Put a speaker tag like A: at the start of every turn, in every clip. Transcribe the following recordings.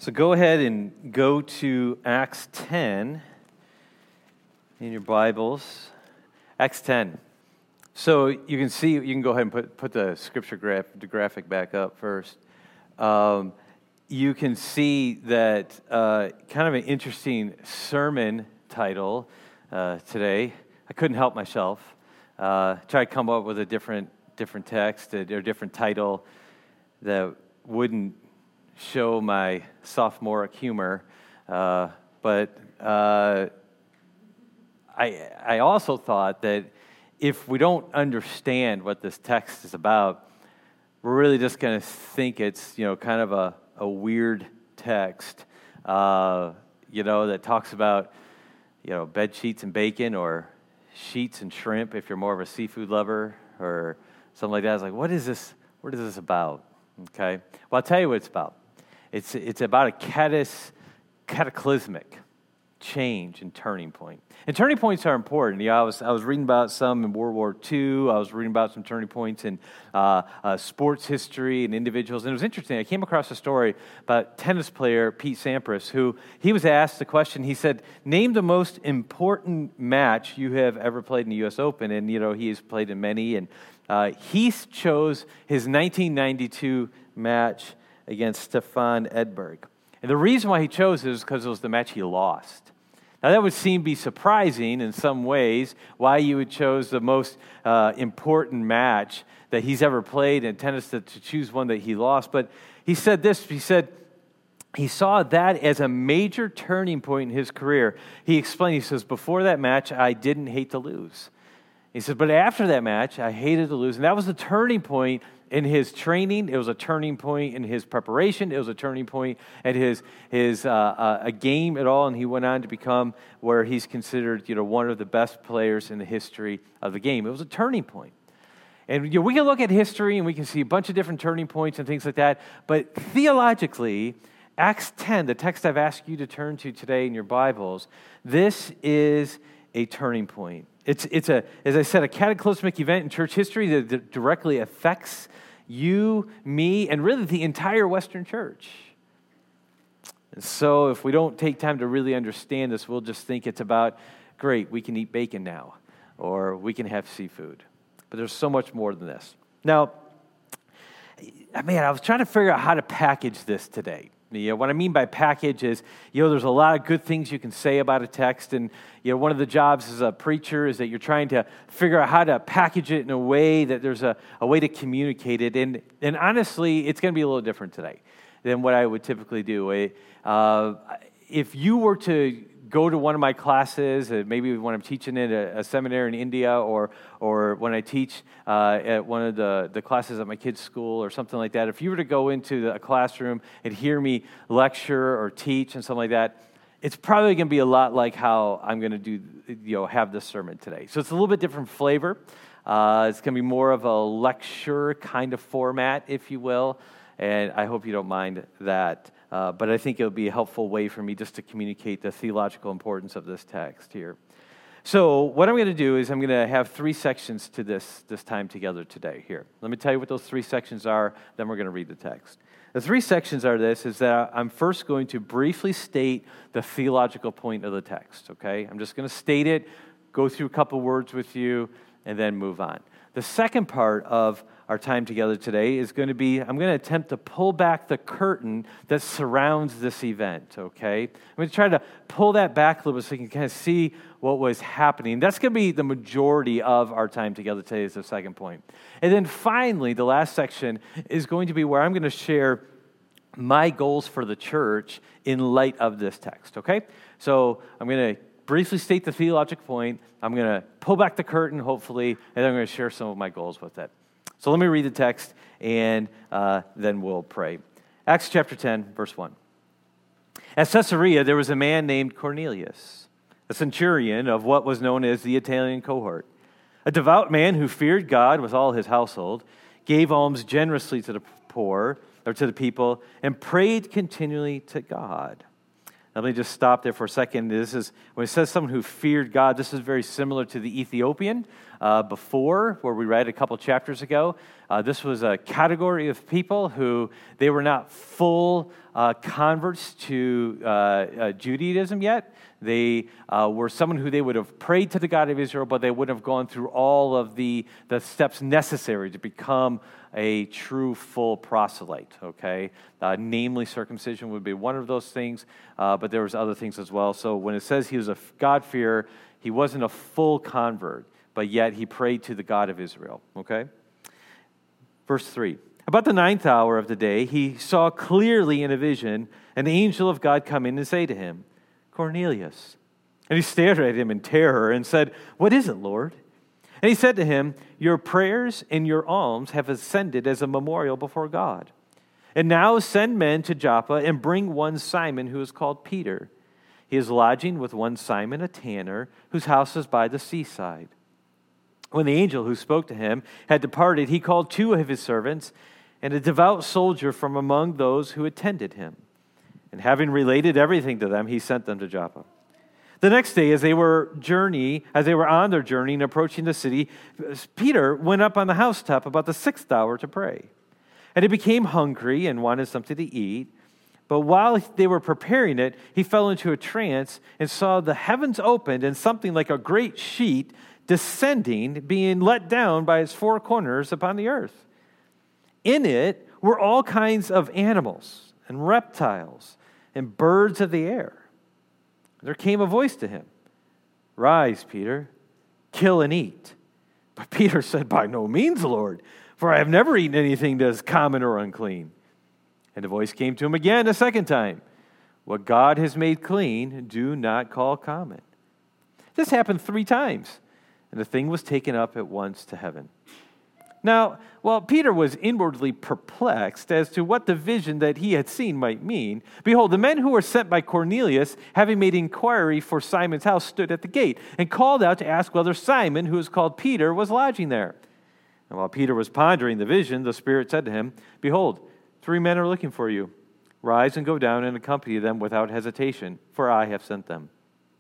A: So go ahead and go to Acts 10 in your Bibles. Acts 10. So you can see, you can go ahead and put the scripture graphic back up first. You can see that kind of an interesting sermon title today. I couldn't help myself. Tried to come up with a different text or different title that wouldn't show my sophomoric humor, but I also thought that if we don't understand what this text is about, we're really just going to think it's kind of a weird text, that talks about bed sheets and bacon or sheets and shrimp if you're more of a seafood lover or something like that. It's like, what is this? What is this about? Okay, well, I'll tell you what it's about. It's about a cataclysmic change and turning point. And turning points are important. I was reading about some in World War II. I was reading about some turning points in sports history and individuals. And it was interesting. I came across a story about tennis player Pete Sampras, who he was asked the question. He said, "Name the most important match you have ever played in the U.S. Open." And he has played in many. And he chose his 1992 match against Stefan Edberg. And the reason why he chose it is because it was the match he lost. Now, that would seem to be surprising in some ways, why you would choose the most important match that he's ever played in tennis to choose one that he lost. But he said this, he said he saw that as a major turning point in his career. He explained, he says, "Before that match, I didn't hate to lose." He said, "But after that match, I hated to lose." And that was the turning point in his training. It was a turning point in his preparation. It was a turning point at his a game at all. And he went on to become where he's considered one of the best players in the history of the game. It was a turning point. And we can look at history and we can see a bunch of different turning points and things like that. But theologically, Acts 10, the text I've asked you to turn to today in your Bibles, this is a turning point. It's as I said, a cataclysmic event in church history that directly affects you, me, and really the entire Western church. And so if we don't take time to really understand this, we'll just think it's about, great, we can eat bacon now, or we can have seafood. But there's so much more than this. Now, I was trying to figure out how to package this today. What I mean by package is, there's a lot of good things you can say about a text, and one of the jobs as a preacher is that you're trying to figure out how to package it in a way that there's a way to communicate it. And honestly, it's going to be a little different today than what I would typically do. If you were to go to one of my classes, maybe when I'm teaching at a seminary in India, or when I teach at one of the classes at my kids' school or something like that, if you were to go into a classroom and hear me lecture or teach and something like that, it's probably going to be a lot like how I'm going to have this sermon today. So it's a little bit different flavor. It's going to be more of a lecture kind of format, if you will, and I hope you don't mind that. But I think it'll be a helpful way for me just to communicate the theological importance of this text here. So what I'm going to do is I'm going to have three sections to this time together today here. Let me tell you what those three sections are, then we're going to read the text. The three sections are is that I'm first going to briefly state the theological point of the text, okay? I'm just going to state it, go through a couple words with you, and then move on. The second part of our time together today is going to be, I'm going to attempt to pull back the curtain that surrounds this event, okay? I'm going to try to pull that back a little bit so you can kind of see what was happening. That's going to be the majority of our time together today is the second point. And then finally, the last section is going to be where I'm going to share my goals for the church in light of this text, okay? So I'm going to briefly state the theological point. I'm going to pull back the curtain, hopefully, and then I'm going to share some of my goals with it. So let me read the text, and then we'll pray. Acts chapter 10, verse 1. At Caesarea, there was a man named Cornelius, a centurion of what was known as the Italian cohort, a devout man who feared God with all his household, gave alms generously to the poor, or to the people, and prayed continually to God. Now, let me just stop there for a second. This is when it says someone who feared God. This is very similar to the Ethiopian before, where we read a couple chapters ago. This was a category of people who they were not full converts to Judaism yet. They were someone who they would have prayed to the God of Israel, but they wouldn't have gone through all of the steps necessary to become a true, full proselyte, okay? Namely, circumcision would be one of those things, but there was other things as well. So when it says he was a God-fearer, he wasn't a full convert, but yet he prayed to the God of Israel, okay? Verse 3. About the 9th hour of the day, he saw clearly in a vision an angel of God come in and say to him, Cornelius. And he stared at him in terror and said, What is it, Lord? And he said to him, Your prayers and your alms have ascended as a memorial before God. And now send men to Joppa and bring one Simon who is called Peter. He is lodging with one Simon, a tanner, whose house is by the seaside. When the angel who spoke to him had departed, he called 2 of his servants and a devout soldier from among those who attended him. And having related everything to them, he sent them to Joppa. The next day, as they were on their journey and approaching the city, Peter went up on the housetop about the 6th hour to pray. And he became hungry and wanted something to eat. But while they were preparing it, he fell into a trance and saw the heavens opened and something like a great sheet descending, being let down by its 4 corners upon the earth. In it were all kinds of animals and reptiles and birds of the air. There came a voice to him, Rise, Peter, kill and eat. But Peter said, By no means, Lord, for I have never eaten anything that is common or unclean. And the voice came to him again a second time, What God has made clean, do not call common. This happened 3 times, and the thing was taken up at once to heaven. Now, while Peter was inwardly perplexed as to what the vision that he had seen might mean, behold, the men who were sent by Cornelius, having made inquiry for Simon's house, stood at the gate and called out to ask whether Simon, who is called Peter, was lodging there. And while Peter was pondering the vision, the Spirit said to him, Behold, 3 men are looking for you. Rise and go down and accompany them without hesitation, for I have sent them.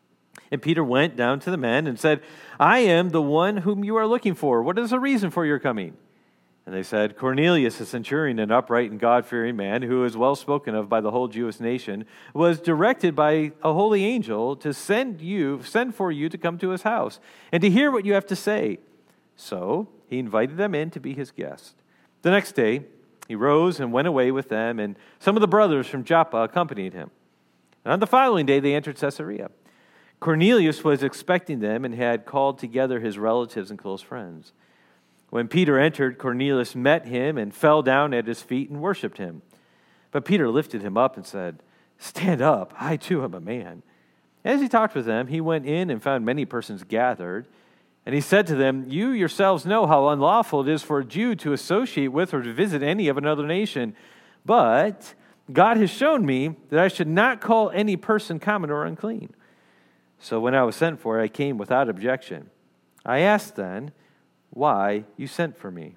A: And Peter went down to the men and said, I am the one whom you are looking for. What is the reason for your coming? And they said, Cornelius, a centurion, an upright and God-fearing man, who is well spoken of by the whole Jewish nation, was directed by a holy angel to send for you to come to his house and to hear what you have to say. So he invited them in to be his guest. The next day he rose and went away with them, and some of the brothers from Joppa accompanied him. And on the following day they entered Caesarea. Cornelius was expecting them and had called together his relatives and close friends. When Peter entered, Cornelius met him and fell down at his feet and worshipped him. But Peter lifted him up and said, Stand up, I too am a man. As he talked with them, he went in and found many persons gathered. And he said to them, You yourselves know how unlawful it is for a Jew to associate with or to visit any of another nation. But God has shown me that I should not call any person common or unclean. So when I was sent for, I came without objection. I asked then, Why you sent for me?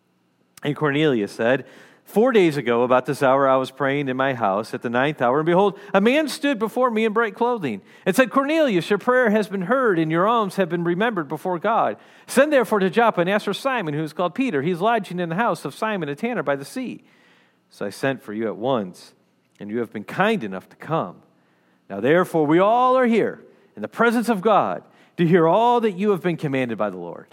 A: And Cornelius said, 4 days ago, about this hour, I was praying in my house at the 9th hour, and behold, a man stood before me in bright clothing, and said, Cornelius, your prayer has been heard, and your alms have been remembered before God. Send therefore to Joppa and ask for Simon, who is called Peter. He is lodging in the house of Simon, a tanner by the sea. So I sent for you at once, and you have been kind enough to come. Now therefore, we all are here in the presence of God to hear all that you have been commanded by the Lord.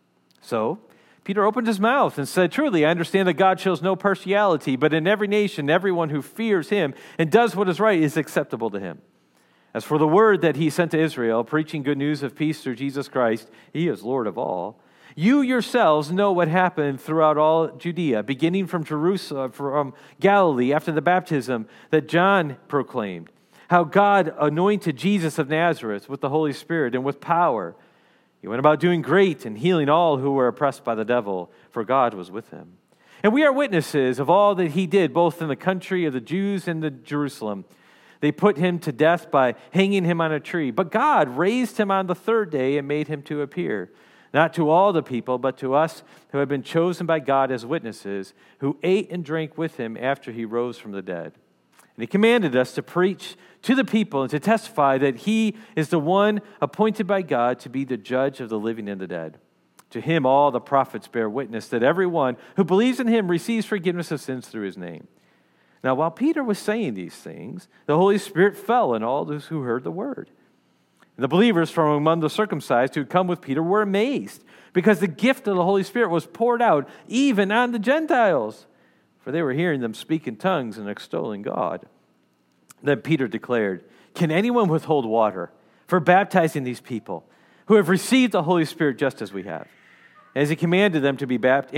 A: So Peter opened his mouth and said, Truly, I understand that God shows no partiality, but in every nation, everyone who fears him and does what is right is acceptable to him. As for the word that he sent to Israel, preaching good news of peace through Jesus Christ, he is Lord of all. You yourselves know what happened throughout all Judea, beginning from Jerusalem, from Galilee, after the baptism that John proclaimed, how God anointed Jesus of Nazareth with the Holy Spirit and with power. He went about doing great and healing all who were oppressed by the devil, for God was with him. And we are witnesses of all that he did, both in the country of the Jews and the Jerusalem. They put him to death by hanging him on a tree. But God raised him on the 3rd day and made him to appear, not to all the people, but to us who have been chosen by God as witnesses, who ate and drank with him after he rose from the dead. And he commanded us to preach to the people and to testify that he is the one appointed by God to be the judge of the living and the dead. To him all the prophets bear witness that everyone who believes in him receives forgiveness of sins through his name." Now, while Peter was saying these things, the Holy Spirit fell on all those who heard the word. The believers from among the circumcised who had come with Peter were amazed, because the gift of the Holy Spirit was poured out even on the Gentiles, for they were hearing them speak in tongues and extolling God. Then Peter declared, "Can anyone withhold water for baptizing these people who have received the Holy Spirit just as we have?" As he commanded them to be baptized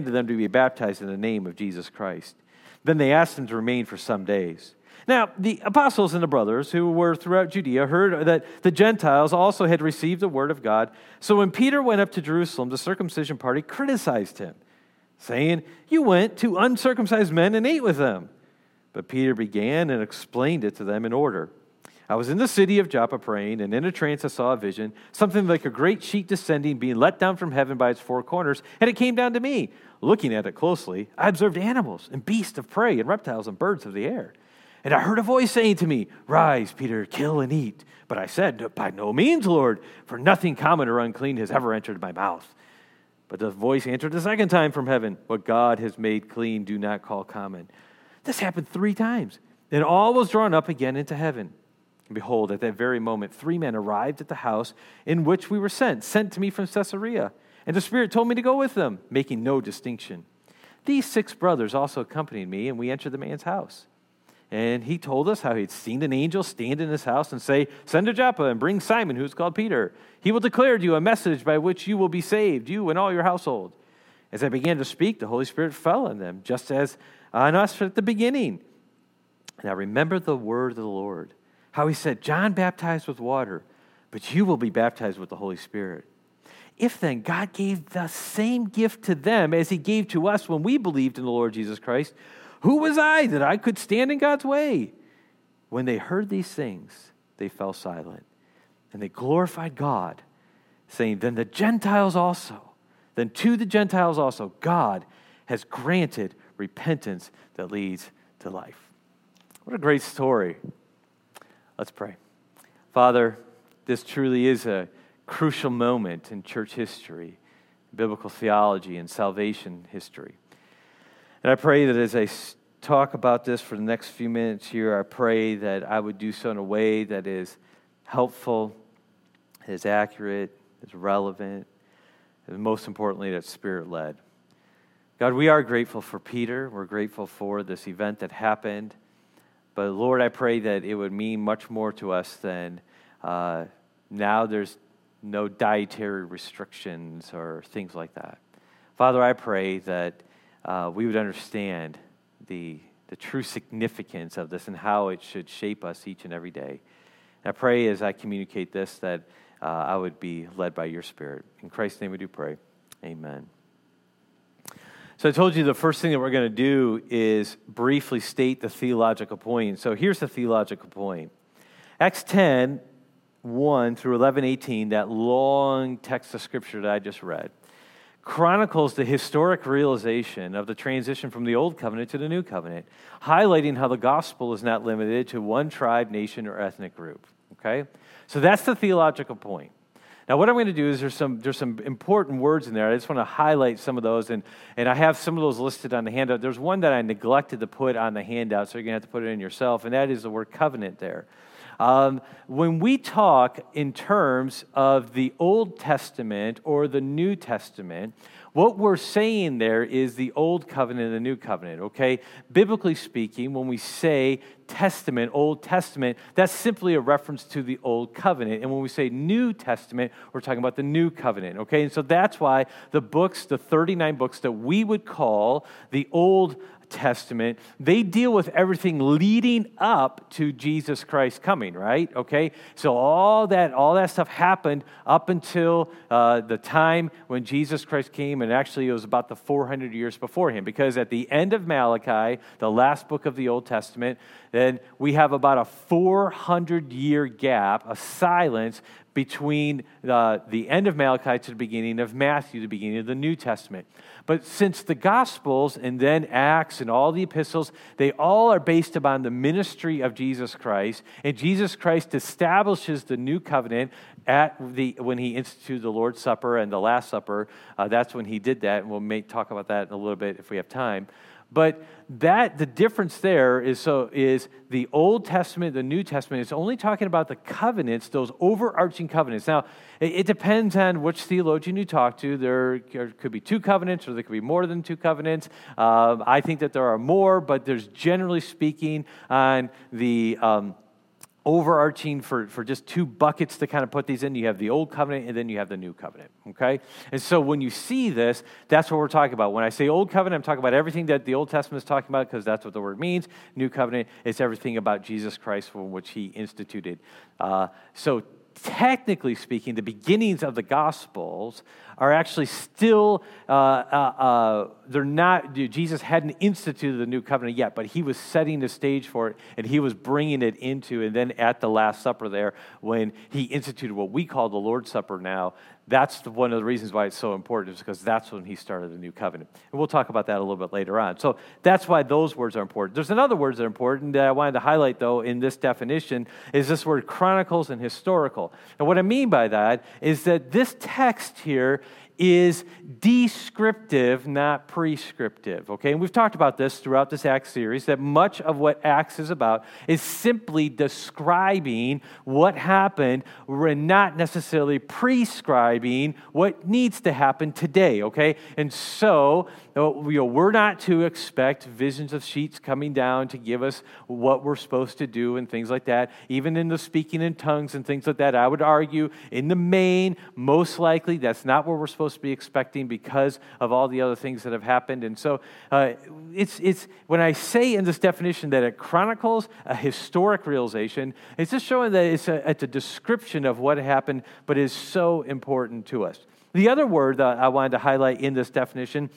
A: in the name of Jesus Christ. Then they asked him to remain for some days. Now, the apostles and the brothers who were throughout Judea heard that the Gentiles also had received the word of God. So when Peter went up to Jerusalem, the circumcision party criticized him, saying, "You went to uncircumcised men and ate with them." But Peter began and explained it to them in order. "I was in the city of Joppa praying, and in a trance I saw a vision, something like a great sheet descending, being let down from heaven by its four corners, and it came down to me. Looking at it closely, I observed animals and beasts of prey and reptiles and birds of the air. And I heard a voice saying to me, 'Rise, Peter, kill and eat.' But I said, 'By no means, Lord, for nothing common or unclean has ever entered my mouth.' But the voice answered the second time from heaven, 'What God has made clean, do not call common.' This happened 3 times, and all was drawn up again into heaven. And behold, at that very moment, 3 men arrived at the house in which we were sent to me from Caesarea. And the Spirit told me to go with them, making no distinction. These 6 brothers also accompanied me, and we entered the man's house. And he told us how he'd seen an angel stand in his house and say, 'Send to Joppa and bring Simon, who's called Peter. He will declare to you a message by which you will be saved, you and all your household.' As I began to speak, the Holy Spirit fell on them, just as on us at the beginning. And I remembered the word of the Lord, how he said, 'John baptized with water, but you will be baptized with the Holy Spirit.' If then God gave the same gift to them as he gave to us when we believed in the Lord Jesus Christ, who was I that I could stand in God's way?" When they heard these things, they fell silent, and they glorified God, saying, Then to the Gentiles also, God has granted repentance that leads to life." What a great story. Let's pray. Father, this truly is a crucial moment in church history, biblical theology, and salvation history. And I pray that as I talk about this for the next few minutes here, I pray that I would do so in a way that is helpful, is accurate, is relevant, and most importantly, that's Spirit-led. God, we are grateful for Peter. We're grateful for this event that happened. But Lord, I pray that it would mean much more to us than now there's no dietary restrictions or things like that. Father, I pray that we would understand the true significance of this and how it should shape us each and every day. And I pray as I communicate this that I would be led by your Spirit. In Christ's name we do pray. Amen. So I told you the first thing that we're going to do is briefly state the theological point. So here's the theological point. Acts 10, 1 through 11:18, that long text of Scripture that I just read, chronicles the historic realization of the transition from the Old Covenant to the New Covenant, highlighting how the gospel is not limited to one tribe, nation, or ethnic group. Okay? So that's the theological point. Now, what I'm going to do is there's some important words in there. I just want to highlight some of those, and I have some of those listed on the handout. There's one that I neglected to put on the handout, so you're going to have to put it in yourself, and that is the word covenant there. When we talk in terms of the Old Testament or the New Testament, what we're saying there is the Old Covenant and the New Covenant, okay? Biblically speaking, when we say Testament, Old Testament, that's simply a reference to the Old Covenant. And when we say New Testament, we're talking about the New Covenant, okay? And so that's why the books, the 39 books that we would call the Old Testament, they deal with everything leading up to Jesus Christ coming, right? Okay, so all that stuff happened up until the time when Jesus Christ came, and actually it was about the 400 years before him, because at the end of Malachi, the last book of the Old Testament, then we have about a 400-year gap, a silence between the end of Malachi to the beginning of Matthew, the beginning of the New Testament. But since the Gospels and then Acts and all the epistles, they all are based upon the ministry of Jesus Christ, and Jesus Christ establishes the new covenant when he instituted the Lord's Supper and the Last Supper. That's when he did that, and we'll talk about that in a little bit if we have time. But the difference there is the Old Testament, the New Testament is only talking about the covenants, those overarching covenants. Now, it depends on which theologian you talk to. There could be 2 covenants, or there could be more than 2 covenants. I think that there are more, but there's generally speaking on the overarching for just 2 buckets to kind of put these in. You have the Old Covenant and then you have the New Covenant, okay? And so when you see this, that's what we're talking about. When I say Old Covenant, I'm talking about everything that the Old Testament is talking about because that's what the word means. New Covenant, it's everything about Jesus Christ from which he instituted. So technically speaking, the beginnings of the Gospels are actually still, they're not, Jesus hadn't instituted the new covenant yet, but he was setting the stage for it, and he was bringing it into, and then at the Last Supper there, when he instituted what we call the Lord's Supper now, that's one of the reasons why it's so important, is because that's when he started the new covenant. And we'll talk about that a little bit later on. So that's why those words are important. There's another word that are important that I wanted to highlight, though, in this definition, is this word chronicles and historical. And what I mean by that is that this text here is descriptive, not prescriptive, okay? And we've talked about this throughout this Acts series, that much of what Acts is about is simply describing what happened. We're not necessarily prescribing what needs to happen today, okay? And so, we're not to expect visions of sheets coming down to give us what we're supposed to do and things like that. Even in the speaking in tongues and things like that, I would argue, in the main, most likely, that's not what we're supposed to be expecting because of all the other things that have happened. And so it's when I say in this definition that it chronicles a historic realization, it's just showing that it's a description of what happened, but is so important to us. The other word that I wanted to highlight in this definition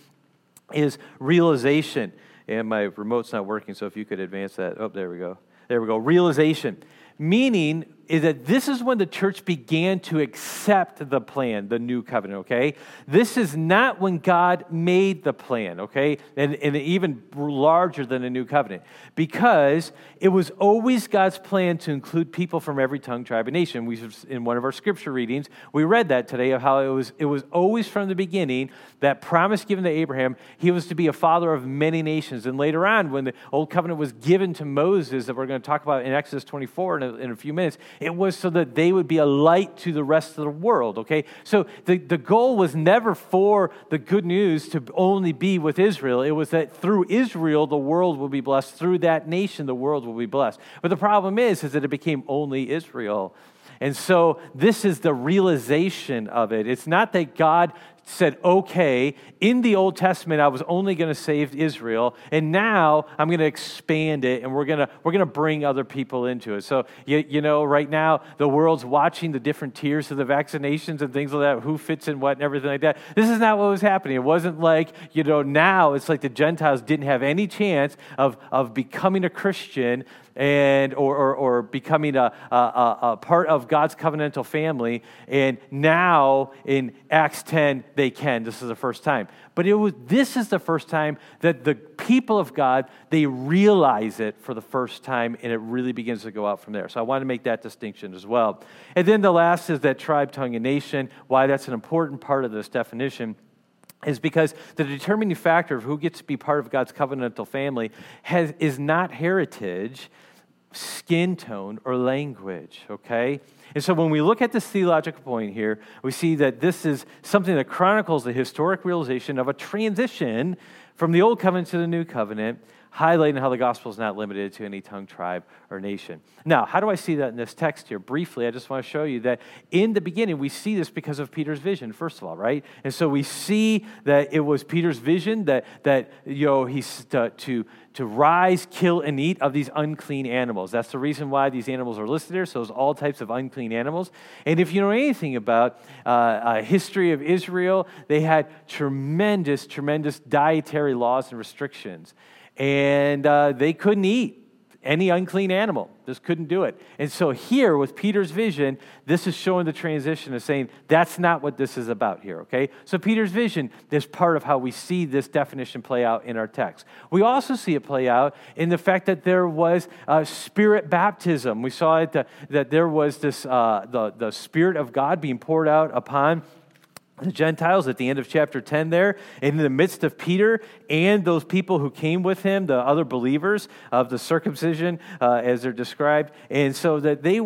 A: is realization. And my remote's not working, so if you could advance that. Oh, there we go. There we go. Realization. Meaning is that this is when the church began to accept the plan, the new covenant, okay? This is not when God made the plan, okay? And even larger than a new covenant. Because it was always God's plan to include people from every tongue, tribe, and nation. In one of our scripture readings, we read that today of how it was always from the beginning, that promise given to Abraham, he was to be a father of many nations. And later on, when the old covenant was given to Moses, that we're going to talk about in Exodus 24 in a few minutes, it was so that they would be a light to the rest of the world, okay? So the goal was never for the good news to only be with Israel. It was that through Israel, the world will be blessed. Through that nation, the world will be blessed. But the problem is that it became only Israel. And so this is the realization of it. It's not that God said, okay, in the Old Testament, I was only going to save Israel, and now I'm going to expand it, and we're going to bring other people into it. So, you know, right now, the world's watching the different tiers of the vaccinations and things like that, who fits in what and everything like that. This is not what was happening. It wasn't like, you know, now it's like the Gentiles didn't have any chance of becoming a Christian and or becoming a part of God's covenantal family, and now in Acts 10 they can. This is the first time, but this is the first time that the people of God, they realize it for the first time, and it really begins to go out from there. So I want to make that distinction as well. And then the last is that tribe, tongue, and nation. Why that's an important part of this definition is because the determining factor of who gets to be part of God's covenantal family is not heritage, skin tone, or language, okay? And so when we look at this theological point here, we see that this is something that chronicles the historic realization of a transition from the Old Covenant to the New Covenant, highlighting how the gospel is not limited to any tongue, tribe, or nation. Now, how do I see that in this text here? Briefly, I just want to show you that in the beginning, we see this because of Peter's vision, first of all, right? And so we see that it was Peter's vision that you know, he's to rise, kill, and eat of these unclean animals. That's the reason why these animals are listed there. So there's all types of unclean animals. And if you know anything about history of Israel, they had tremendous dietary laws and restrictions. And they couldn't eat any unclean animal. Just couldn't do it. And so here with Peter's vision, this is showing the transition of saying that's not what this is about here, okay? So Peter's vision is part of how we see this definition play out in our text. We also see it play out in the fact that there was spirit baptism. We saw it that there was this the Spirit of God being poured out upon the Gentiles at the end of chapter 10 there, in the midst of Peter and those people who came with him, the other believers of the circumcision, as they're described. And so that they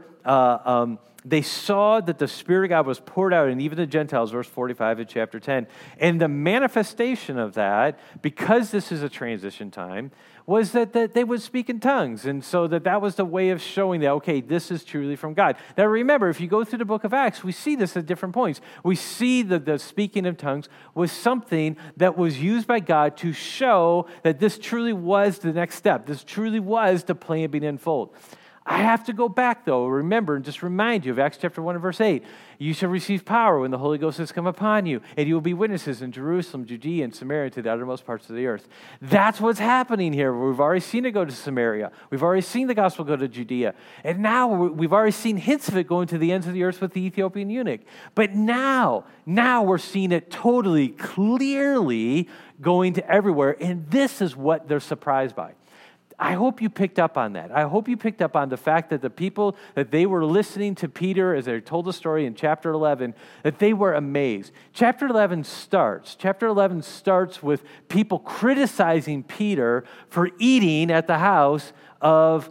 A: saw that the Spirit of God was poured out, and even the Gentiles, verse 45 of chapter 10. And the manifestation of that, because this is a transition time, was that they would speak in tongues. And so that was the way of showing that, okay, this is truly from God. Now remember, if you go through the book of Acts, we see this at different points. We see that the speaking of tongues was something that was used by God to show that this truly was the next step. This truly was the plan being unfolded. I have to go back, though, remember, and just remind you of Acts chapter 1 and verse 8. You shall receive power when the Holy Ghost has come upon you, and you will be witnesses in Jerusalem, Judea, and Samaria, to the uttermost parts of the earth. That's what's happening here. We've already seen it go to Samaria. We've already seen the gospel go to Judea. And now we've already seen hints of it going to the ends of the earth with the Ethiopian eunuch. But now we're seeing it totally, clearly going to everywhere, and this is what they're surprised by. I hope you picked up on that. I hope you picked up on the fact that the people, that they were listening to Peter as they told the story in chapter 11, that they were amazed. Chapter 11 starts with people criticizing Peter for eating at the house of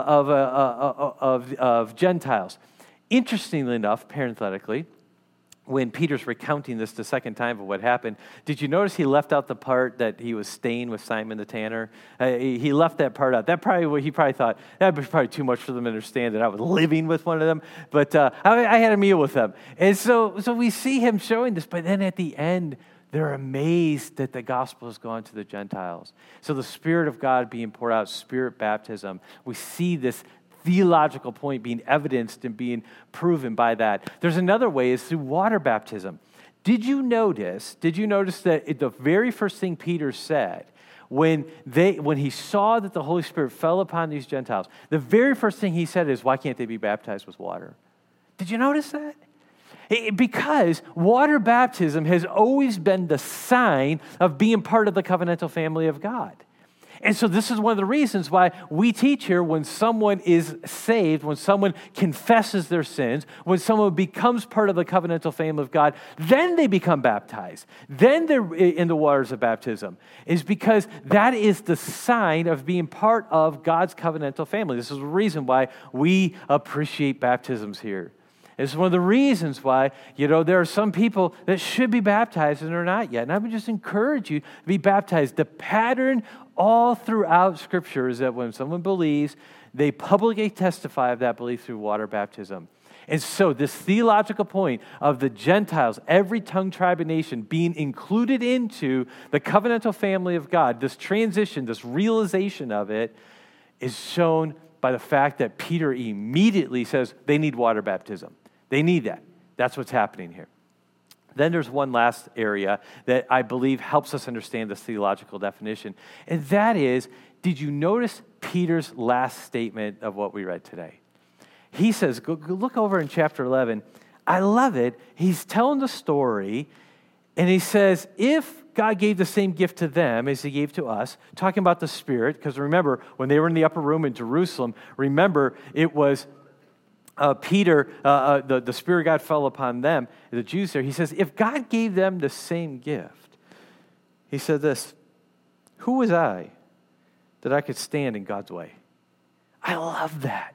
A: Gentiles. Interestingly enough, parenthetically, when Peter's recounting this the second time of what happened, did you notice he left out the part that he was staying with Simon the tanner? He left that part out. He probably thought, that was probably too much for them to understand that I was living with one of them, but I had a meal with them. And so we see him showing this, but then at the end, they're amazed that the gospel has gone to the Gentiles. So the Spirit of God being poured out, Spirit baptism, we see this theological point being evidenced and being proven by that. There's another way is through water baptism. Did you notice that the very first thing Peter said when he saw that the Holy Spirit fell upon these Gentiles, the very first thing he said is, why can't they be baptized with water? Did you notice that? Because water baptism has always been the sign of being part of the covenantal family of God. And so this is one of the reasons why we teach here when someone is saved, when someone confesses their sins, when someone becomes part of the covenantal family of God, then they become baptized. Then they're in the waters of baptism. Is because that is the sign of being part of God's covenantal family. This is the reason why we appreciate baptisms here. It's one of the reasons why, there are some people that should be baptized and they're not yet. And I would just encourage you to be baptized. The pattern all throughout Scripture is that when someone believes, they publicly testify of that belief through water baptism. And so this theological point of the Gentiles, every tongue, tribe, and nation being included into the covenantal family of God, this transition, this realization of it is shown by the fact that Peter immediately says they need water baptism. They need that. That's what's happening here. Then there's one last area that I believe helps us understand this theological definition, and that is, did you notice Peter's last statement of what we read today? He says, go look over in chapter 11. I love it. He's telling the story, and he says, if God gave the same gift to them as he gave to us, talking about the Spirit, because remember, when they were in the upper room in Jerusalem, remember, it was Peter, the Spirit of God fell upon them, the Jews there. He says, if God gave them the same gift, he said this, who was I that I could stand in God's way? I love that.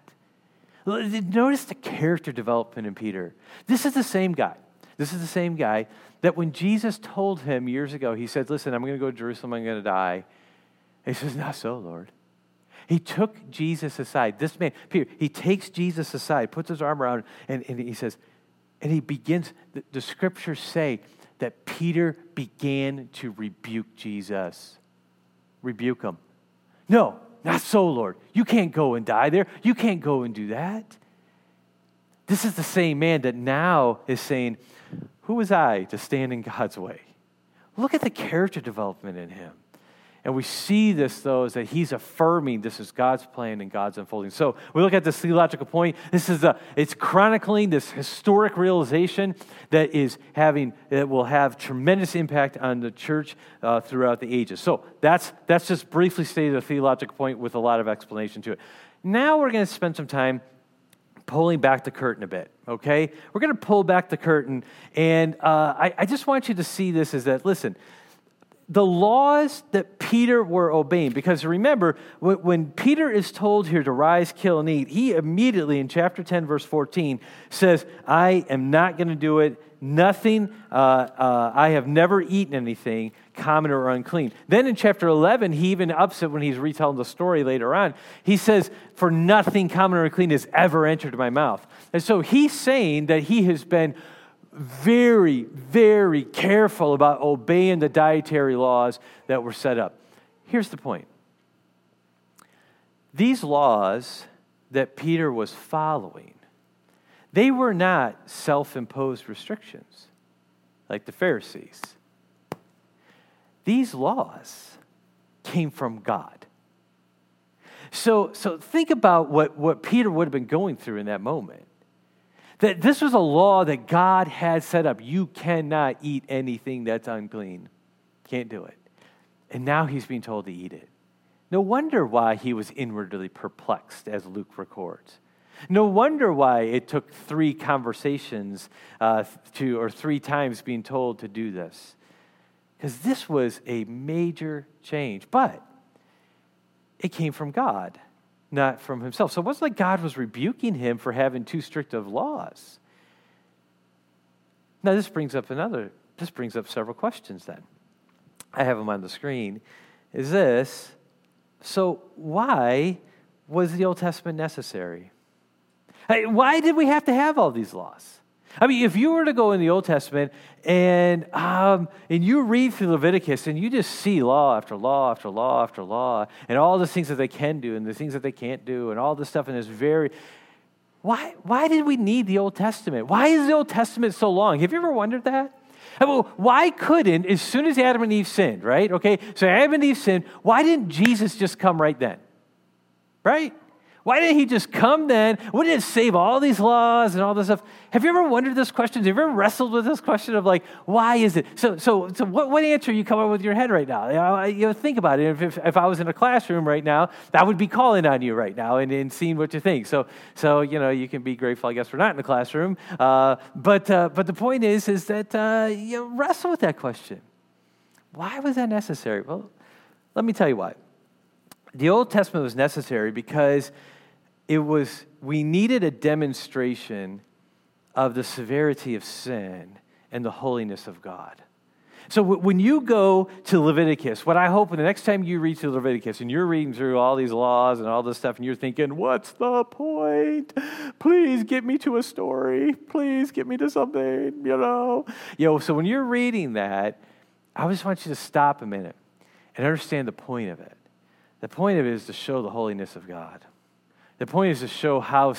A: Notice the character development in Peter. This is the same guy. This is the same guy that when Jesus told him years ago, he said, listen, I'm going to go to Jerusalem, I'm going to die. He says, not so, Lord. He took Jesus aside. This man, Peter, he takes Jesus aside, puts his arm around him, and he says, and he begins, the scriptures say that Peter began to rebuke Jesus. Rebuke him. No, not so, Lord. You can't go and die there. You can't go and do that. This is the same man that now is saying, who was I to stand in God's way? Look at the character development in him. And we see this, though, is that he's affirming this is God's plan and God's unfolding. So we look at this theological point. It's chronicling this historic realization that will have tremendous impact on the church throughout the ages. So that's just briefly stated a theological point with a lot of explanation to it. Now we're going to spend some time pulling back the curtain a bit, okay? We're going to pull back the curtain, and I just want you to see this as that, listen, the laws that Peter were obeying, because remember, when Peter is told here to rise, kill, and eat, he immediately in chapter 10, verse 14, says, I am not going to do it. Nothing, I have never eaten anything common or unclean. Then in chapter 11, he even ups it when he's retelling the story later on. He says, for nothing common or unclean has ever entered my mouth. And so he's saying that he has been very, very careful about obeying the dietary laws that were set up. Here's the point. These laws that Peter was following, they were not self-imposed restrictions like the Pharisees. These laws came from God. So think about what Peter would have been going through in that moment. That this was a law that God had set up. You cannot eat anything that's unclean. Can't do it. And now he's being told to eat it. No wonder why he was inwardly perplexed, as Luke records. No wonder why it took 3 conversations or 3 times being told to do this. Because this was a major change. But it came from God, not from himself. So it wasn't like God was rebuking him for having too strict of laws. Now this brings up several questions then. I have them on the screen. Is this, so why was the Old Testament necessary? Why did we have to have all these laws? I mean, if you were to go in the Old Testament and you read through Leviticus and you just see law after law after law after law and all the things that they can do and the things that they can't do and all this stuff, and it's why did we need the Old Testament? Why is the Old Testament so long? Have you ever wondered that? Well, why couldn't, as soon as Adam and Eve sinned, right? Okay, so Adam and Eve sinned, why didn't Jesus just come right then? Right? Why didn't he just come then? Wouldn't it save all these laws and all this stuff? Have you ever wondered this question? Have you ever wrestled with this question of like, why is it? So what answer you come up with in your head right now? Think about it. If I was in a classroom right now, I would be calling on you right now and seeing what you think. So you can be grateful, I guess, for not in the classroom. But the point is that you wrestle with that question. Why was that necessary? Well, let me tell you why. The Old Testament was necessary because we needed a demonstration of the severity of sin and the holiness of God. So when you go to Leviticus, what I hope the next time you read through Leviticus and you're reading through all these laws and all this stuff and you're thinking, what's the point? Please get me to a story. Please get me to something, So when you're reading that, I just want you to stop a minute and understand the point of it. The point of it is to show the holiness of God. The point is to show how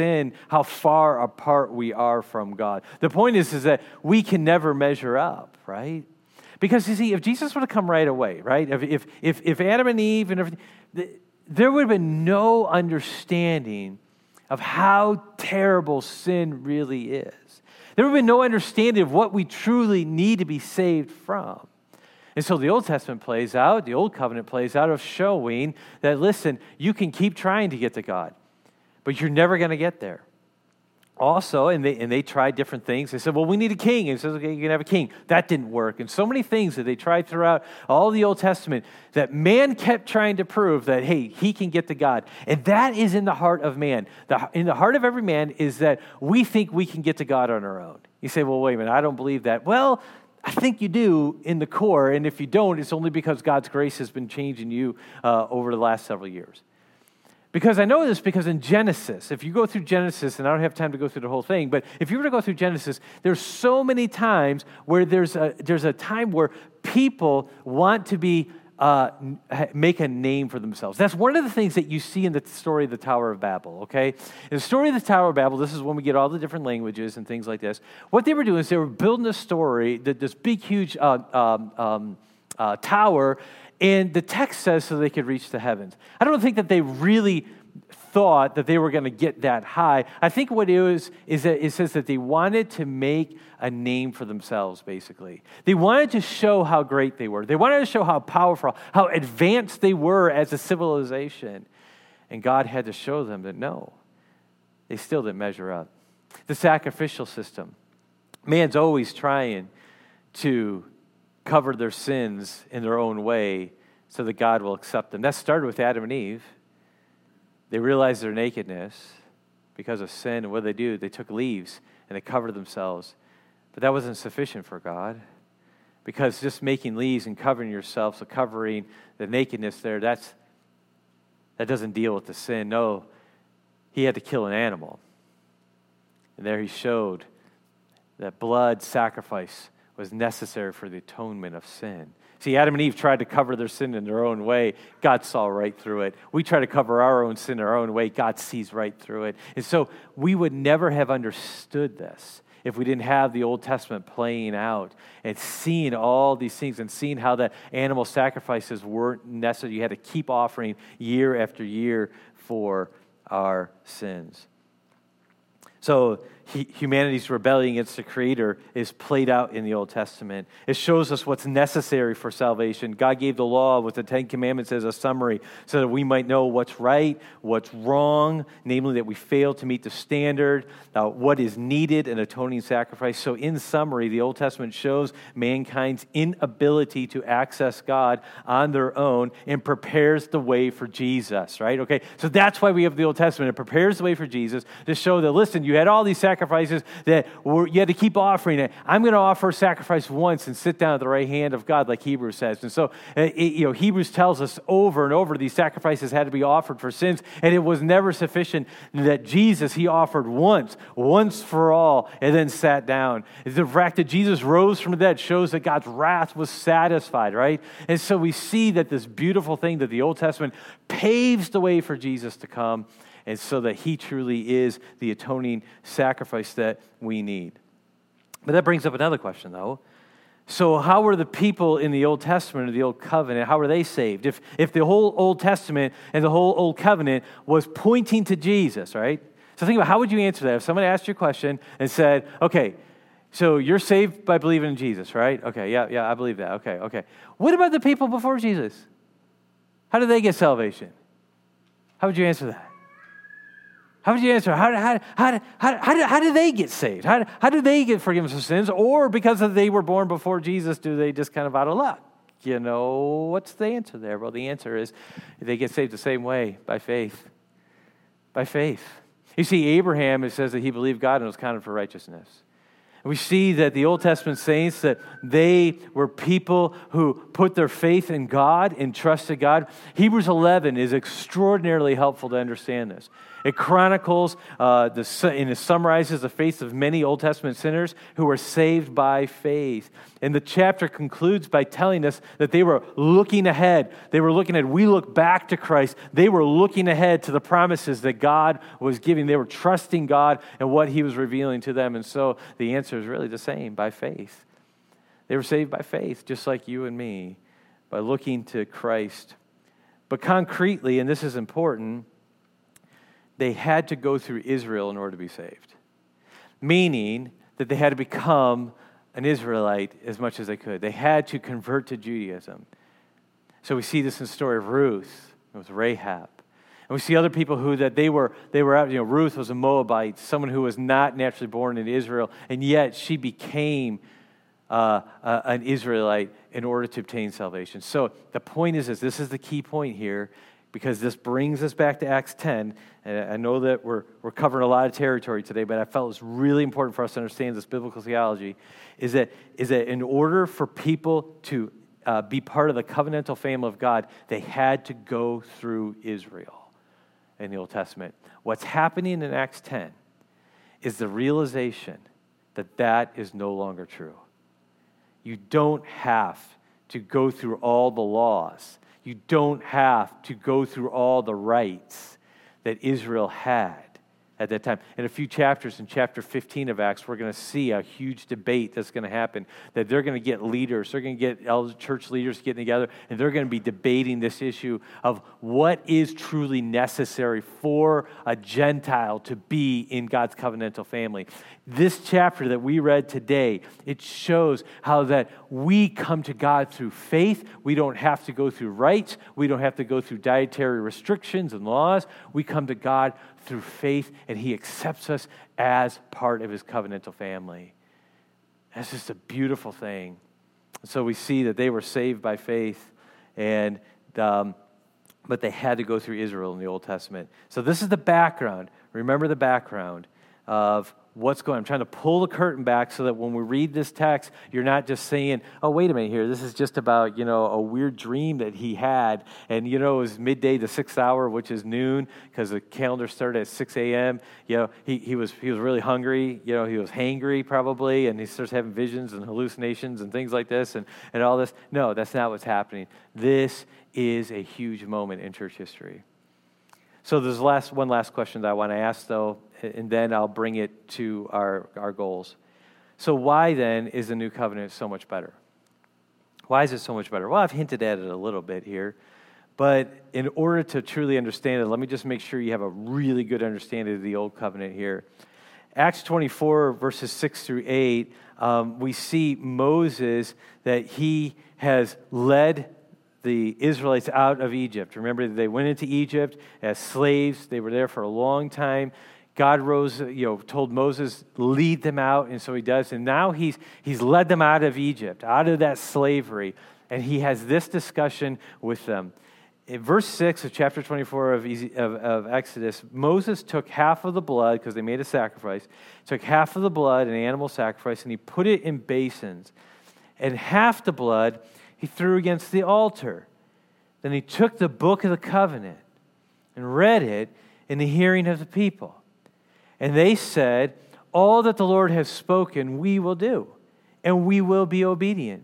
A: far apart we are from God. The point is that we can never measure up, right? Because you see, if Jesus would have come right away, right? If Adam and Eve and everything, there would have been no understanding of how terrible sin really is. There would have been no understanding of what we truly need to be saved from. And so the Old Testament plays out, the Old Covenant plays out of showing that, listen, you can keep trying to get to God, but you're never going to get there. Also, and they tried different things. They said, well, we need a king. And it says, okay, you can have a king. That didn't work. And so many things that they tried throughout all the Old Testament that man kept trying to prove that, hey, he can get to God. And that is in the heart of man. In the heart of every man is that we think we can get to God on our own. You say, well, wait a minute, I don't believe that. Well, I think you do in the core, and if you don't, it's only because God's grace has been changing you over the last several years. Because I know this because in Genesis, if you go through Genesis, and I don't have time to go through the whole thing, but if you were to go through Genesis, there's so many times where there's a time where people want to make a name for themselves. That's one of the things that you see in the story of the Tower of Babel, okay? In the story of the Tower of Babel, this is when we get all the different languages and things like this. What they were doing is they were building a story, this big, huge tower, And the text says so they could reach the heavens. I don't think that they really thought that they were going to get that high. I think what it is that it says that they wanted to make a name for themselves, basically. They wanted to show how great they were. They wanted to show how powerful, how advanced they were as a civilization. And God had to show them that no, they still didn't measure up. The sacrificial system. Man's always trying to cover their sins in their own way so that God will accept them. That started with Adam and Eve. They realized their nakedness because of sin, and what did they do? They took leaves and they covered themselves. But that wasn't sufficient for God, because just making leaves and covering yourself, so covering the nakedness there, that doesn't deal with the sin. No, he had to kill an animal. And there he showed that blood sacrifice was necessary for the atonement of sin. See, Adam and Eve tried to cover their sin in their own way. God saw right through it. We try to cover our own sin in our own way. God sees right through it. And so we would never have understood this if we didn't have the Old Testament playing out and seeing all these things and seeing how the animal sacrifices weren't necessary. You had to keep offering year after year for our sins. So humanity's rebellion against the Creator is played out in the Old Testament. It shows us what's necessary for salvation. God gave the law with the Ten Commandments as a summary so that we might know what's right, what's wrong, namely that we fail to meet the standard, what is needed in atoning sacrifice. So in summary, the Old Testament shows mankind's inability to access God on their own and prepares the way for Jesus, right? Okay, so that's why we have the Old Testament. It prepares the way for Jesus to show that, listen, you had all these sacrifices that you had to keep offering it. I'm going to offer sacrifice once and sit down at the right hand of God, like Hebrews says. And so, Hebrews tells us over and over these sacrifices had to be offered for sins, and it was never sufficient that Jesus, he offered once for all, and then sat down. The fact that Jesus rose from the dead shows that God's wrath was satisfied, right? And so we see that this beautiful thing that the Old Testament paves the way for Jesus to come, and so that he truly is the atoning sacrifice that we need. But that brings up another question, though. So how were the people in the Old Testament or the Old Covenant, how were they saved? If the whole Old Testament and the whole Old Covenant was pointing to Jesus, right? So think about, how would you answer that? If someone asked you a question and said, okay, so you're saved by believing in Jesus, right? Okay, yeah, I believe that. Okay. What about the people before Jesus? How did they get salvation? How would you answer that? How would you answer? How did they get saved? How did they get forgiveness of sins? Or because they were born before Jesus, do they just kind of out of luck? What's the answer there? Well, the answer is they get saved the same way, by faith. By faith. You see, Abraham, it says that he believed God and was counted for righteousness. We see that the Old Testament saints, that they were people who put their faith in God and trusted God. Hebrews 11 is extraordinarily helpful to understand this. It chronicles and it summarizes the faith of many Old Testament sinners who were saved by faith. And the chapter concludes by telling us that they were looking ahead. We look back to Christ. They were looking ahead to the promises that God was giving. They were trusting God and what he was revealing to them. And so the answer is really the same, by faith. They were saved by faith, just like you and me, by looking to Christ. But concretely, and this is important, they had to go through Israel in order to be saved. Meaning that they had to become an Israelite as much as they could. They had to convert to Judaism. So we see this in the story of Ruth. It was Rahab. And we see other people who that they were out, Ruth was a Moabite, someone who was not naturally born in Israel, and yet she became an Israelite in order to obtain salvation. So the point is this is the key point here, because this brings us back to Acts 10. And I know that we're covering a lot of territory today, but I felt it was really important for us to understand this biblical theology, is that in order for people to be part of the covenantal family of God, they had to go through Israel in the Old Testament. What's happening in Acts 10 is the realization that is no longer true. You don't have to go through all the laws. You don't have to go through all the rights that Israel had at that time. In a few chapters, in chapter 15 of Acts, we're going to see a huge debate that's going to happen, that they're going to get leaders, they're going to get elder church leaders getting together, and they're going to be debating this issue of what is truly necessary for a Gentile to be in God's covenantal family. This chapter that we read today, it shows how that we come to God through faith. We don't have to go through rites. We don't have to go through dietary restrictions and laws. We come to God through faith, and he accepts us as part of his covenantal family. That's just a beautiful thing. So we see that they were saved by faith, and but they had to go through Israel in the Old Testament. So this is the background. Remember the background of what's going on. I'm trying to pull the curtain back so that when we read this text, you're not just saying, oh, wait a minute here, this is just about, a weird dream that he had, and, it was midday the 6th hour, which is noon, because the calendar started at 6 a.m. He was really hungry, he was hangry probably, and he starts having visions and hallucinations and things like this and all this. No, that's not what's happening. This is a huge moment in church history. So there's one last question that I want to ask, though, and then I'll bring it to our goals. So why, then, is the new covenant so much better? Why is it so much better? Well, I've hinted at it a little bit here, but in order to truly understand it, let me just make sure you have a really good understanding of the old covenant here. Acts 24, verses 6 through 8, we see Moses, that he has led the Israelites out of Egypt. Remember, they went into Egypt as slaves. They were there for a long time. God told Moses, lead them out, and so he does. And now he's led them out of Egypt, out of that slavery, and he has this discussion with them. In verse 6 of chapter 24 of Exodus, Moses took half of the blood, because they made a sacrifice, took half of the blood, an animal sacrifice, and he put it in basins. And half the blood he threw against the altar. Then he took the book of the covenant and read it in the hearing of the people. And they said, all that the Lord has spoken, we will do, and we will be obedient.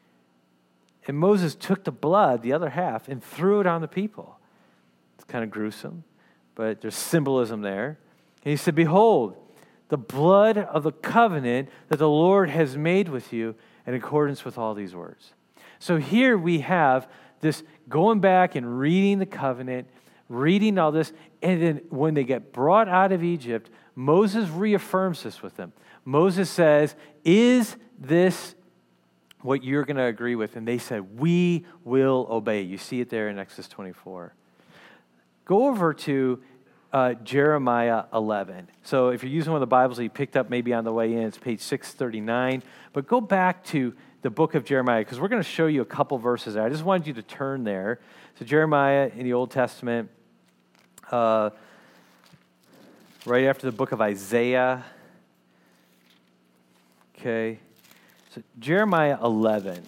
A: And Moses took the blood, the other half, and threw it on the people. It's kind of gruesome, but there's symbolism there. And he said, behold, the blood of the covenant that the Lord has made with you in accordance with all these words. So here we have this going back and reading the covenant, reading all this, and then when they get brought out of Egypt, Moses reaffirms this with them. Moses says, is this what you're going to agree with? And they said, we will obey. You see it there in Exodus 24. Go over to Jeremiah 11. So if you're using one of the Bibles that you picked up maybe on the way in, it's page 639. But go back to the book of Jeremiah, because we're going to show you a couple verses there. I just wanted you to turn there. So Jeremiah in the Old Testament, right after the book of Isaiah. Okay. So Jeremiah 11.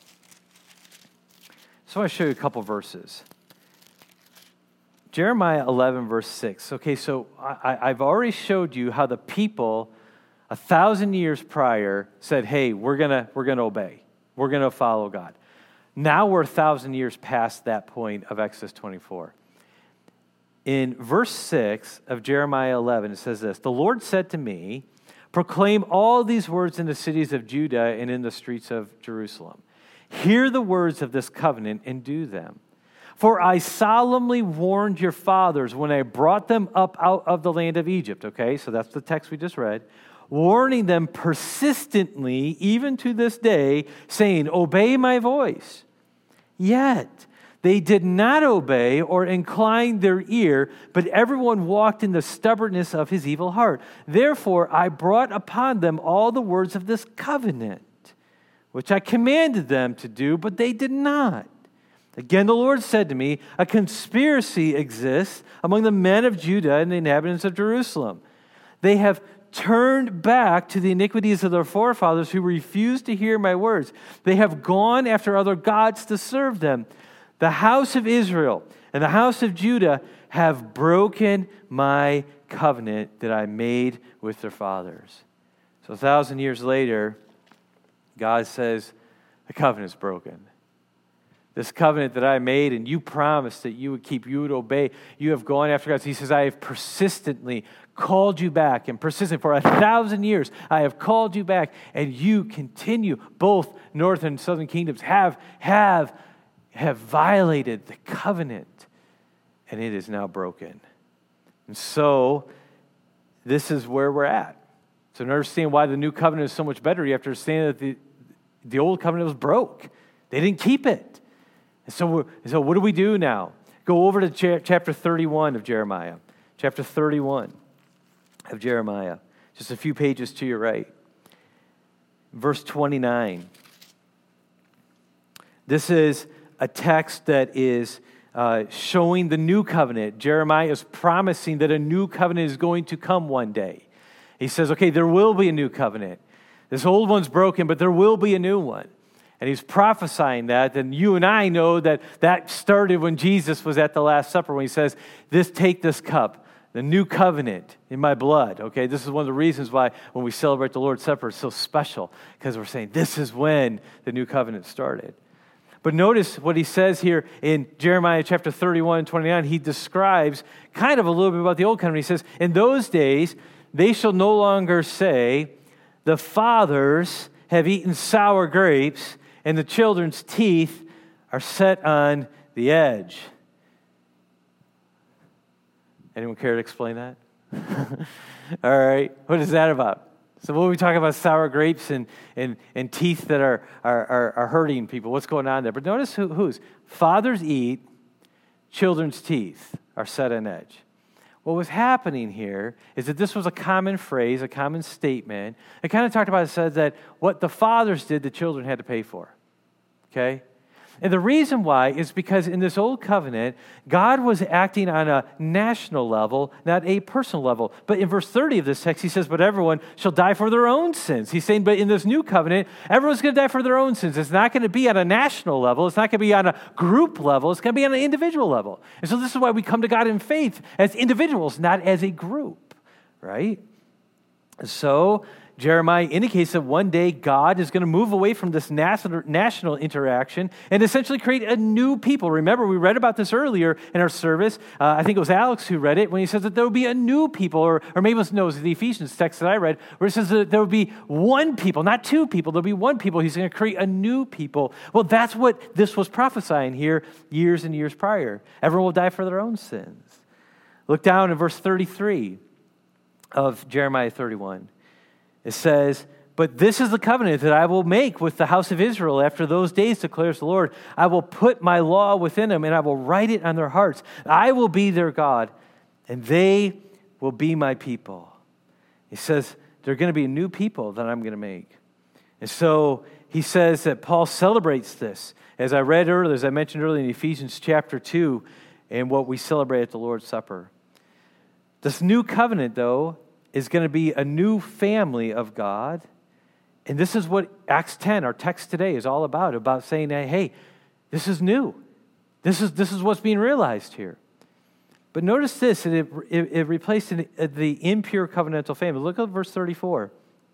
A: So I want to show you a couple verses. Jeremiah 11, verse 6. Okay, so I've already showed you how the people 1,000 years prior said, hey, we're gonna obey. We're going to follow God. Now we're 1,000 years past that point of Exodus 24. In verse 6 of Jeremiah 11, it says this, the Lord said to me, proclaim all these words in the cities of Judah and in the streets of Jerusalem. Hear the words of this covenant and do them. For I solemnly warned your fathers when I brought them up out of the land of Egypt. Okay, so that's the text we just read. Warning them persistently, even to this day, saying, obey my voice. Yet they did not obey or incline their ear, but everyone walked in the stubbornness of his evil heart. Therefore I brought upon them all the words of this covenant, which I commanded them to do, but they did not. Again, the Lord said to me, a conspiracy exists among the men of Judah and the inhabitants of Jerusalem. They have turned back to the iniquities of their forefathers who refused to hear my words. They have gone after other gods to serve them. The house of Israel and the house of Judah have broken my covenant that I made with their fathers. So 1,000 years later, God says, the covenant's broken. this covenant that I made, and you promised that you would keep, you would obey. You have gone after God. So he says, I have persistently called you back, and persistent for 1,000 years. I have called you back, and you continue. Both northern and southern kingdoms have violated the covenant, and it is now broken. And so this is where we're at. So to understand why the new covenant is so much better, you have to understand that the old covenant was broke. They didn't keep it. And so what do we do now? Go over to chapter 31 of Jeremiah. Chapter 31 of Jeremiah. Just a few pages to your right. Verse 29. This is a text that is showing the new covenant. Jeremiah is promising that a new covenant is going to come one day. He says, okay, there will be a new covenant. This old one's broken, but there will be a new one. And he's prophesying that, and you and I know that started when Jesus was at the Last Supper, when he says, take this cup, the new covenant in my blood. Okay, this is one of the reasons why when we celebrate the Lord's Supper, it's so special, because we're saying this is when the new covenant started. But notice what he says here in Jeremiah chapter 31 and 29. He describes kind of a little bit about the old covenant. He says, in those days, they shall no longer say, the fathers have eaten sour grapes, and the children's teeth are set on the edge. Anyone care to explain that? All right. What is that about? So what are we talking about? Sour grapes and teeth that are hurting people. What's going on there? But notice whose. Fathers eat, children's teeth are set on edge. What was happening here is that this was a common phrase, a common statement. It kind of talked about, it said that what the fathers did, the children had to pay for. Okay? And the reason why is because in this old covenant, God was acting on a national level, not a personal level. But in verse 30 of this text, he says, but everyone shall die for their own sins. He's saying, but in this new covenant, everyone's going to die for their own sins. It's not going to be on a national level. It's not going to be on a group level. It's going to be on an individual level. And so this is why we come to God in faith as individuals, not as a group, right? So Jeremiah indicates that one day God is going to move away from this national interaction and essentially create a new people. Remember, we read about this earlier in our service. I think it was Alex who read it when he says that there will be a new people, or maybe it was the Ephesians text that I read, where it says that there will be one people, not two people. There'll be one people. He's going to create a new people. Well, that's what this was prophesying here years and years prior. Everyone will die for their own sins. Look down in verse 33 of Jeremiah 31. It says, but this is the covenant that I will make with the house of Israel after those days, declares the Lord. I will put my law within them, and I will write it on their hearts. I will be their God, and they will be my people. He says, they're going to be a new people that I'm going to make. And so he says that Paul celebrates this. As I read earlier, as I mentioned earlier in Ephesians chapter 2, and what we celebrate at the Lord's Supper. This new covenant, though, is going to be a new family of God. And this is what Acts 10, our text today, is all about saying, hey, this is new. This is what's being realized here. But notice this, it replaced the impure covenantal family. Look at verse 34.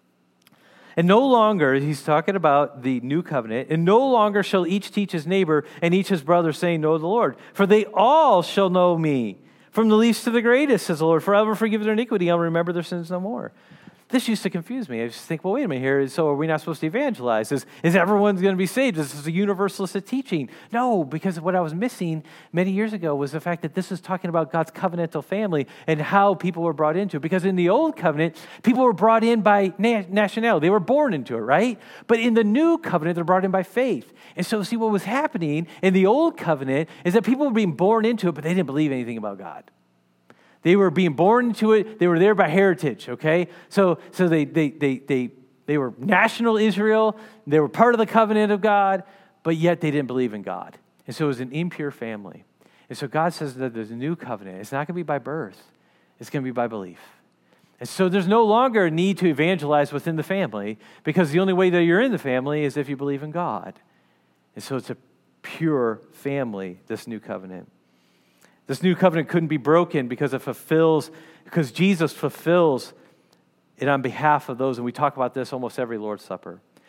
A: And no longer, he's talking about the new covenant, and no longer shall each teach his neighbor and each his brother, saying, know the Lord. For they all shall know me, from the least to the greatest, says the Lord. For I will forgive their iniquity, I'll remember their sins no more. This used to confuse me. I just think, well, wait a minute here. So are we not supposed to evangelize? Is everyone going to be saved? Is this a universalist teaching? No, because what I was missing many years ago was the fact that this is talking about God's covenantal family and how people were brought into it. Because in the old covenant, people were brought in by nationality. They were born into it, right? But in the new covenant, they're brought in by faith. And so see, what was happening in the old covenant is that people were being born into it, but they didn't believe anything about God. They were being born into it. They were there by heritage, okay? So they were national Israel. They were part of the covenant of God, but yet they didn't believe in God. And so it was an impure family. And so God says that there's a new covenant. It's not going to be by birth. It's going to be by belief. And so there's no longer a need to evangelize within the family, because the only way that you're in the family is if you believe in God. And so it's a pure family, this new covenant. This new covenant couldn't be broken because Jesus fulfills it on behalf of those. And we talk about this almost every Lord's Supper.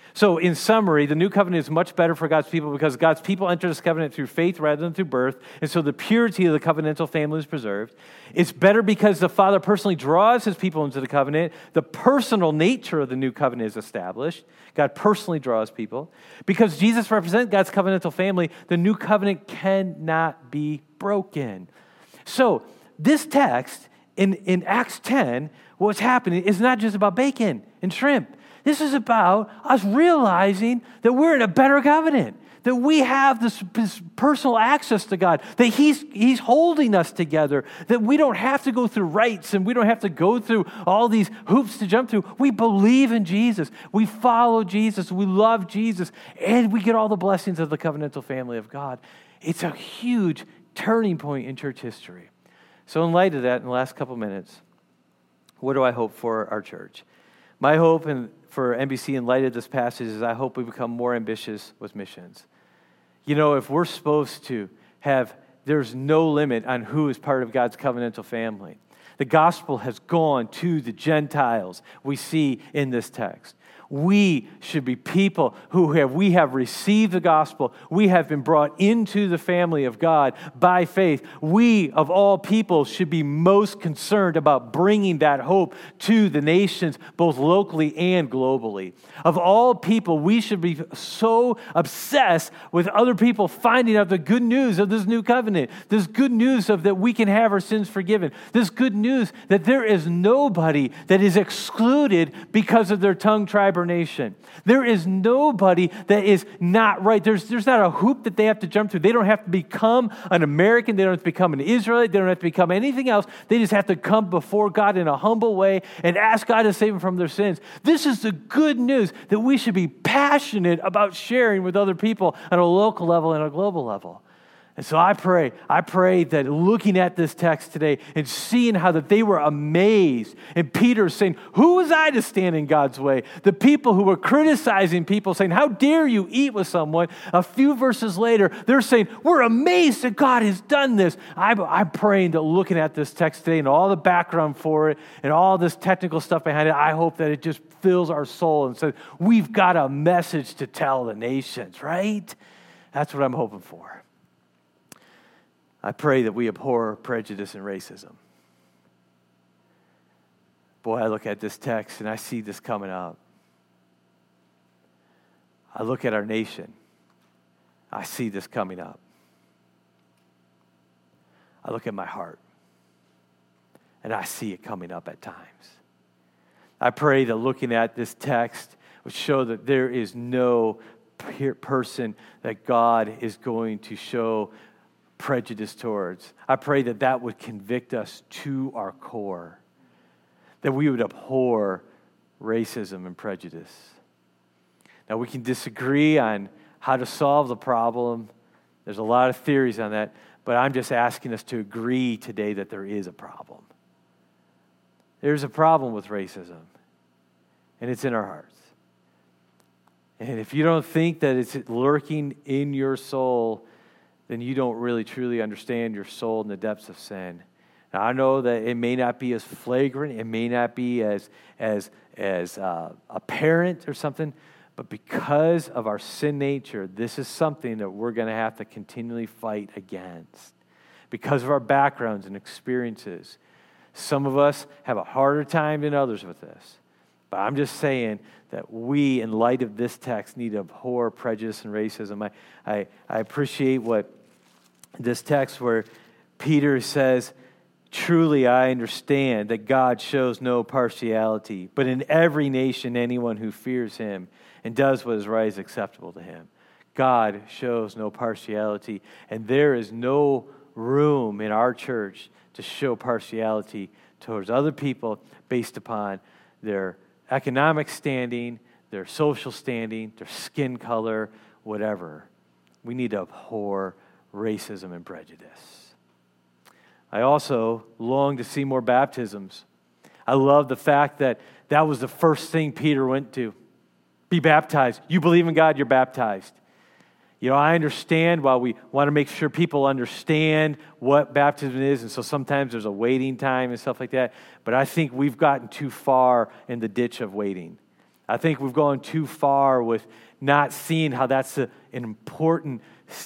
A: So in summary, the new covenant is much better for God's people because God's people enter this covenant through faith rather than through birth, and so the purity of the covenantal family is preserved. It's better because the Father personally draws his people into the covenant. The personal nature of the new covenant is established. God personally draws people. Because Jesus represents God's covenantal family, the new covenant cannot be broken. So this text in Acts 10, what's happening is not just about bacon and shrimp. This is about us realizing that we're in a better covenant, that we have this personal access to God, that He's holding us together, that we don't have to go through rites and we don't have to go through all these hoops to jump through. We believe in Jesus. We follow Jesus. We love Jesus. And we get all the blessings of the covenantal family of God. It's a huge turning point in church history. So in light of that, in the last couple minutes, what do I hope for our church? My hope for NBC in light of this passage is I hope we become more ambitious with missions. You know, if we're supposed to there's no limit on who is part of God's covenantal family. The gospel has gone to the Gentiles, we see in this text. We should be people we have received the gospel. We have been brought into the family of God by faith. We, of all people, should be most concerned about bringing that hope to the nations, both locally and globally. Of all people, we should be so obsessed with other people finding out the good news of this new covenant, this good news of that we can have our sins forgiven, this good news that there is nobody that is excluded because of their tongue, tribe, or nation. There is nobody that is not right. There's not a hoop that they have to jump through. They don't have to become an American. They don't have to become an Israelite. They don't have to become anything else. They just have to come before God in a humble way and ask God to save them from their sins. This is the good news that we should be passionate about sharing with other people on a local level and a global level. And so I pray that looking at this text today and seeing how that they were amazed, and Peter's saying, who was I to stand in God's way? The people who were criticizing people saying, how dare you eat with someone? A few verses later, they're saying, we're amazed that God has done this. I'm praying that looking at this text today and all the background for it and all this technical stuff behind it, I hope that it just fills our soul and says, we've got a message to tell the nations, right? That's what I'm hoping for. I pray that we abhor prejudice and racism. Boy, I look at this text and I see this coming up. I look at our nation. I see this coming up. I look at my heart and I see it coming up at times. I pray that looking at this text would show that there is no person that God is going to show prejudice towards. I pray that that would convict us to our core, that we would abhor racism and prejudice. Now, we can disagree on how to solve the problem. There's a lot of theories on that, but I'm just asking us to agree today that there is a problem. There's a problem with racism, and it's in our hearts. And if you don't think that it's lurking in your soul, then you don't really truly understand your soul in the depths of sin. Now, I know that it may not be as flagrant, it may not be as apparent or something, but because of our sin nature, this is something that we're going to have to continually fight against. Because of our backgrounds and experiences, some of us have a harder time than others with this. But I'm just saying that we, in light of this text, need to abhor prejudice and racism. I appreciate what this text where Peter says, truly I understand that God shows no partiality, but in every nation anyone who fears him and does what is right is acceptable to him. God shows no partiality, and there is no room in our church to show partiality towards other people based upon their economic standing, their social standing, their skin color, whatever. We need to abhor racism and prejudice. I also long to see more baptisms. I love the fact that that was the first thing Peter went to. Be baptized. You believe in God, you're baptized. You know, I understand why we want to make sure people understand what baptism is, and so sometimes there's a waiting time and stuff like that, but I think we've gotten too far in the ditch of waiting. I think we've gone too far with not seeing how that's an important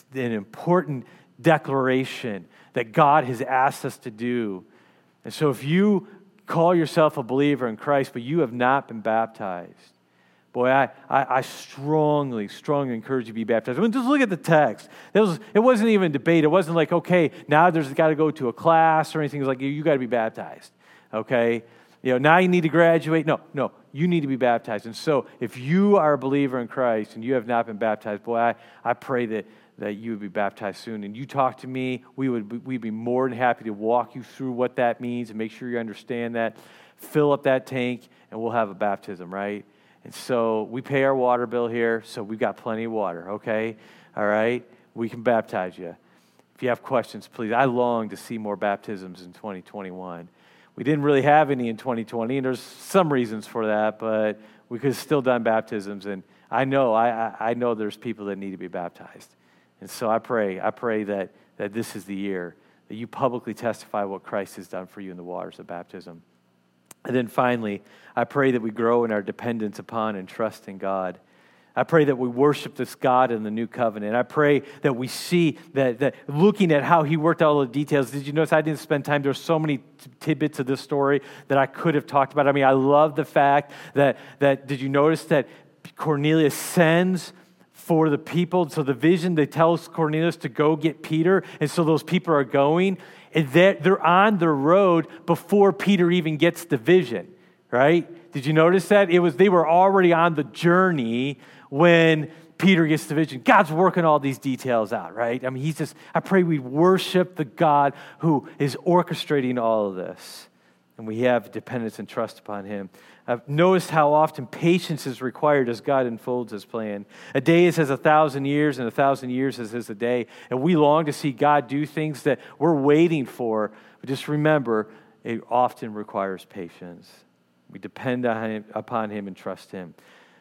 A: declaration that God has asked us to do. And so if you call yourself a believer in Christ, but you have not been baptized, boy, I strongly encourage you to be baptized. I mean, just look at the text. It wasn't even a debate. It wasn't like, okay, now there's got to go to a class or anything. It was like, you got to be baptized, okay? Now you need to graduate. No, you need to be baptized. And so if you are a believer in Christ and you have not been baptized, boy, I pray that you would be baptized soon. And you talk to me, we'd be more than happy to walk you through what that means and make sure you understand that. Fill up that tank, and we'll have a baptism, right? And so we pay our water bill here, so we've got plenty of water, okay? All right? We can baptize you. If you have questions, please. I long to see more baptisms in 2021. We didn't really have any in 2020, and there's some reasons for that, but we could have still done baptisms, and I know there's people that need to be baptized. And so I pray that this is the year that you publicly testify what Christ has done for you in the waters of baptism. And then finally, I pray that we grow in our dependence upon and trust in God. I pray that we worship this God in the new covenant. I pray that we see that looking at how he worked out all the details. Did you notice I didn't spend time? There's so many tidbits of this story that I could have talked about. I mean, I love the fact that did you notice that Cornelius sends for the people? So the vision, they tell Cornelius to go get Peter, and so those people are going, and they're on the road before Peter even gets the vision, right? Did you notice that? They were already on the journey when Peter gets the vision. God's working all these details out, right? I mean, I pray we worship the God who is orchestrating all of this, and we have dependence and trust upon him. I've noticed how often patience is required as God unfolds his plan. A day is as 1,000 years, and 1,000 years is as a day. And we long to see God do things that we're waiting for. But just remember, it often requires patience. We depend upon him and trust him.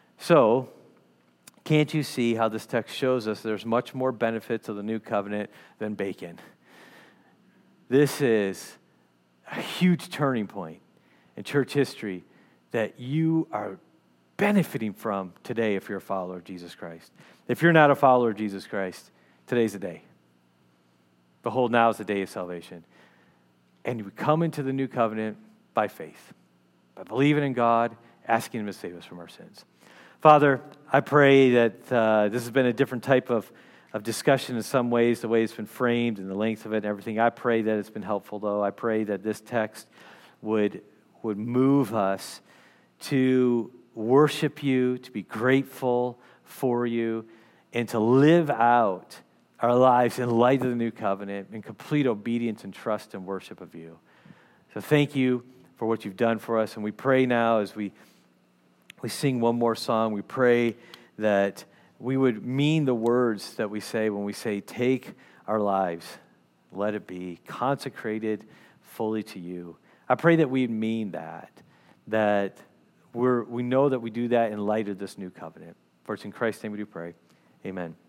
A: So, can't you see how this text shows us there's much more benefits of the new covenant than bacon? This is a huge turning point in church history that you are benefiting from today if you're a follower of Jesus Christ. If you're not a follower of Jesus Christ, today's the day. Behold, now is the day of salvation. And we come into the new covenant by faith, by believing in God, asking him to save us from our sins. Father, I pray that this has been a different type of discussion in some ways, the way it's been framed and the length of it and everything. I pray that it's been helpful, though. I pray that this text would move us to worship you, to be grateful for you, and to live out our lives in light of the new covenant in complete obedience and trust and worship of you. So thank you for what you've done for us, and we pray now as we sing one more song, we pray that we would mean the words that we say when we say, take our lives, let it be consecrated fully to you. I pray that we mean that we know that we do that in light of this new covenant. For it's in Christ's name we do pray. Amen.